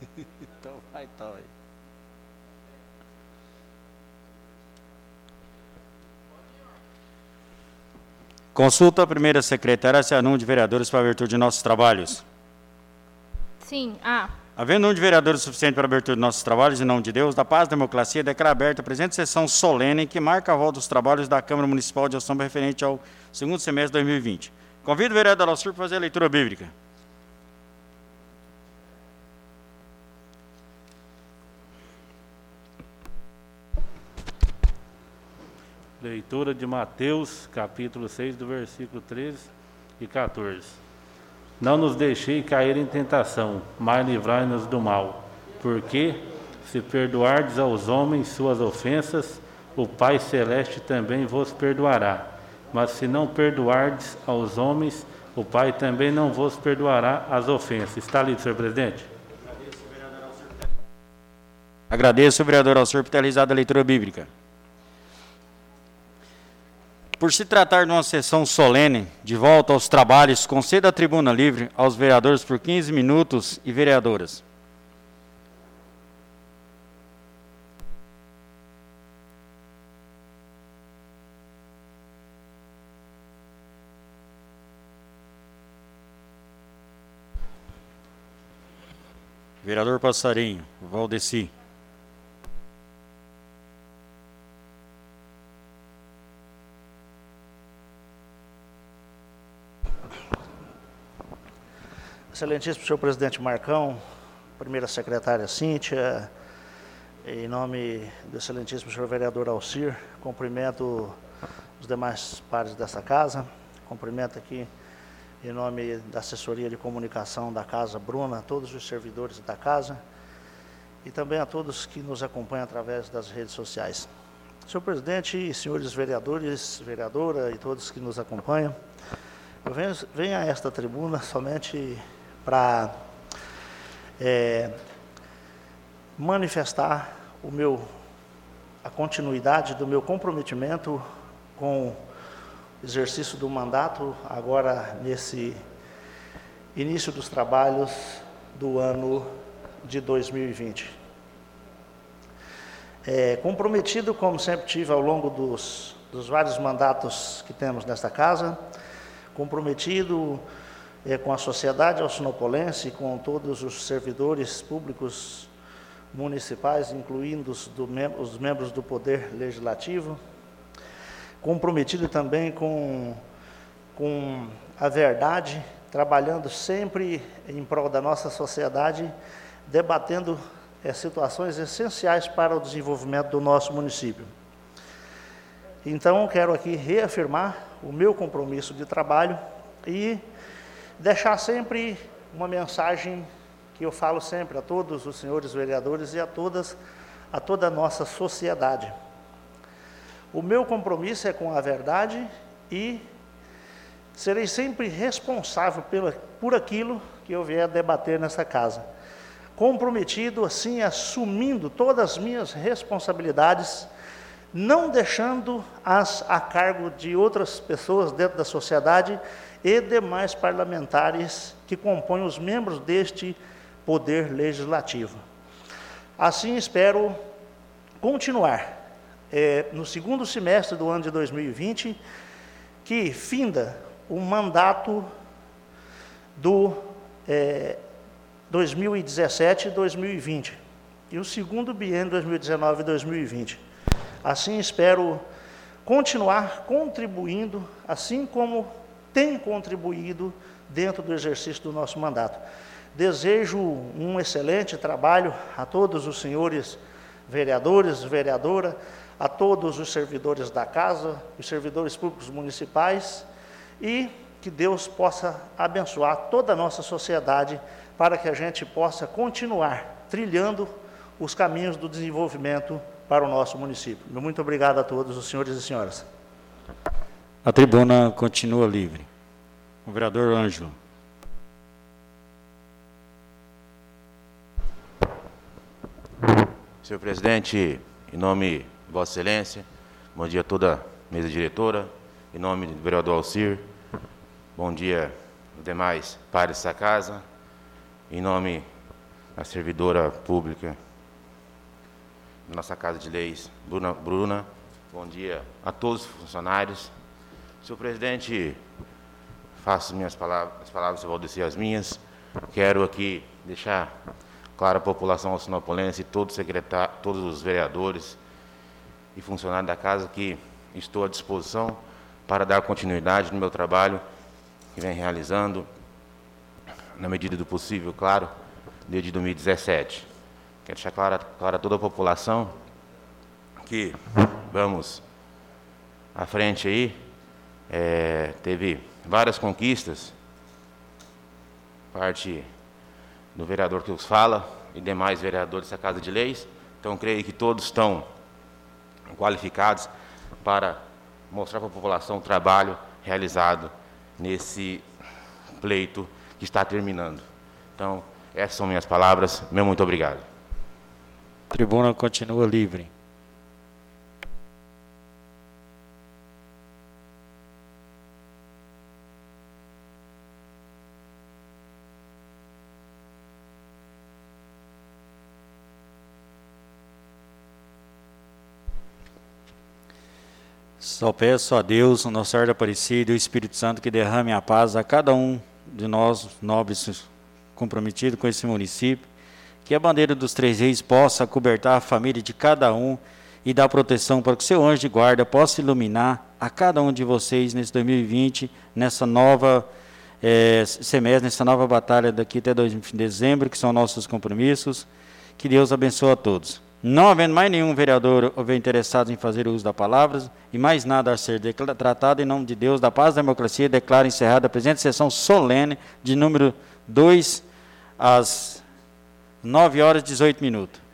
Então vai, então. Consulta a primeira secretária se há número de vereadores para a abertura de nossos trabalhos. Sim, Havendo número de vereadores suficiente para a abertura de nossos trabalhos, em nome de Deus, da paz e da democracia, declaro aberta a presente sessão solene que marca a volta dos trabalhos da Câmara Municipal de Ossamba referente ao segundo semestre de 2020. Convido o vereador Alcir para fazer a leitura bíblica. Leitura de Mateus, capítulo 6, do versículo 13 e 14. Não nos deixei cair em tentação, mas livrai-nos do mal. Porque, se perdoardes aos homens suas ofensas, o Pai Celeste também vos perdoará. Mas se não perdoardes aos homens, o Pai também não vos perdoará as ofensas. Está lido, senhor presidente? Agradeço o vereador Alcir por ter realizado a leitura bíblica. Por se tratar de uma sessão solene, de volta aos trabalhos, conceda a tribuna livre aos vereadores por 15 minutos e vereadoras. Vereador Passarinho, Valdeci. Excelentíssimo senhor presidente Marcão, primeira secretária Cíntia, em nome do excelentíssimo senhor vereador Alcir, cumprimento os demais pares dessa casa, cumprimento aqui em nome da assessoria de comunicação da casa, Bruna, todos os servidores da casa e também a todos que nos acompanham através das redes sociais. Senhor presidente, senhores vereadores, vereadora e todos que nos acompanham, eu venho a esta tribuna somente para manifestar a continuidade do meu comprometimento com o exercício do mandato, agora nesse início dos trabalhos do ano de 2020. Comprometido, como sempre tive ao longo dos vários mandatos que temos nesta casa, comprometido com a sociedade alcinopolense, com todos os servidores públicos municipais, incluindo os membros do Poder Legislativo, comprometido também com a verdade, trabalhando sempre em prol da nossa sociedade, debatendo situações essenciais para o desenvolvimento do nosso município. Então, quero aqui reafirmar o meu compromisso de trabalho e deixar sempre uma mensagem que eu falo sempre a todos os senhores vereadores e a toda a nossa sociedade. O meu compromisso é com a verdade e serei sempre responsável por aquilo que eu vier debater nessa casa. Comprometido, assim, assumindo todas as minhas responsabilidades, não deixando-as a cargo de outras pessoas dentro da sociedade e demais parlamentares que compõem os membros deste Poder Legislativo. Assim, espero continuar no segundo semestre do ano de 2020, que finda o mandato do 2017 e 2020, e o segundo biênio 2019 e 2020. Assim, espero continuar contribuindo, assim como tem contribuído dentro do exercício do nosso mandato. Desejo um excelente trabalho a todos os senhores vereadores, vereadora, a todos os servidores da casa, os servidores públicos municipais, e que Deus possa abençoar toda a nossa sociedade para que a gente possa continuar trilhando os caminhos do desenvolvimento para o nosso município. Muito obrigado a todos os senhores e senhoras. A tribuna continua livre. O vereador Ângelo. Senhor presidente, em nome de Vossa Excelência, bom dia a toda a mesa diretora, em nome do vereador Alcir, bom dia aos demais pares dessa casa, em nome a servidora pública da nossa Casa de Leis, Bruna. Bom dia a todos os funcionários. Senhor presidente, faço as palavras do Valdeci as minhas. Quero aqui deixar claro à população alcinopolense e todos os vereadores e funcionários da casa que estou à disposição para dar continuidade no meu trabalho que vem realizando, na medida do possível, claro, desde 2017. Quero deixar claro a toda a população que vamos à frente aí. Teve várias conquistas, parte do vereador que os fala e demais vereadores da Casa de Leis. Então, creio que todos estão qualificados para mostrar para a população o trabalho realizado nesse pleito que está terminando. Então, essas são minhas palavras. Meu muito obrigado. A tribuna continua livre. Só peço a Deus, o nosso Senhor Aparecido e o Espírito Santo que derrame a paz a cada um de nós, nobres comprometidos com esse município, que a bandeira dos Três Reis possa cobertar a família de cada um e dar proteção para que o seu anjo de guarda possa iluminar a cada um de vocês nesse 2020, nessa nova semestre, nessa nova batalha daqui até dezembro, que são nossos compromissos. Que Deus abençoe a todos. Não havendo mais nenhum vereador ou interessado em fazer uso da palavra e mais nada a ser tratado, em nome de Deus, da paz e da democracia, declaro encerrada a presente sessão solene de número 2 às 9h18.